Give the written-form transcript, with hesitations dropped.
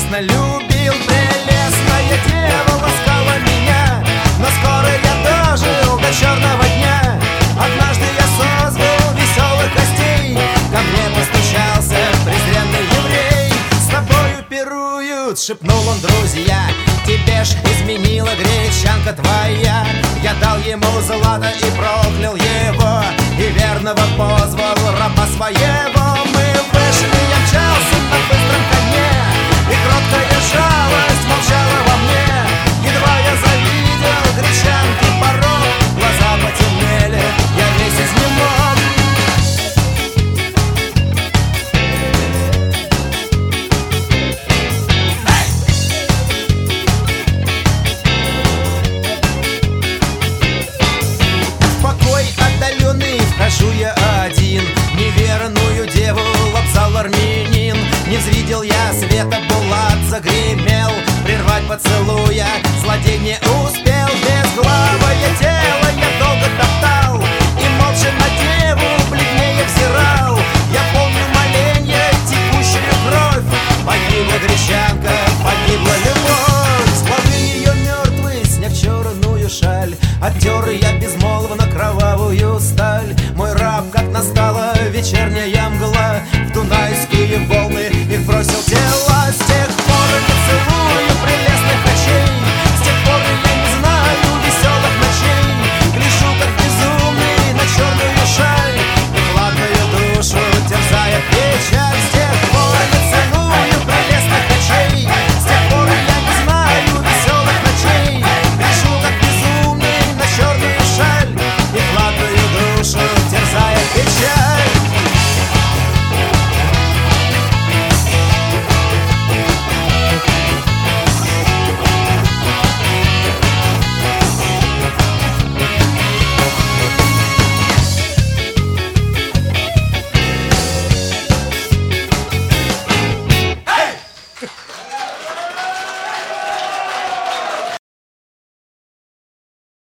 страстно любил. Прелестная дева ласкала меня, но скоро я дожил до черного дня. Однажды я созвал веселых гостей, ко мне постучался презренный еврей. С тобою пируют, шепнул он, друзья, тебе ж изменила гречанка твоя. Я дал ему злато и проклял его, и верного позвал раба своего. Мы вышли, я мчался на быстром коне, и кроткая жалость молчала во мне. Едва я завидел гречанки порог, глаза потемнели, я весь изнемог. Хожу я один, неверную деву лапзал армянин. Не взвидел я света, булат загремел, прервать поцелуя злодей не успел. Безглавое тело я долго топтал, и молча на деву бледнее взирал. Я помню моленье, текущую кровь, погибла гречанка, погибла любовь. С головы ее мертвый, сняв черную шаль, оттер я безмолвно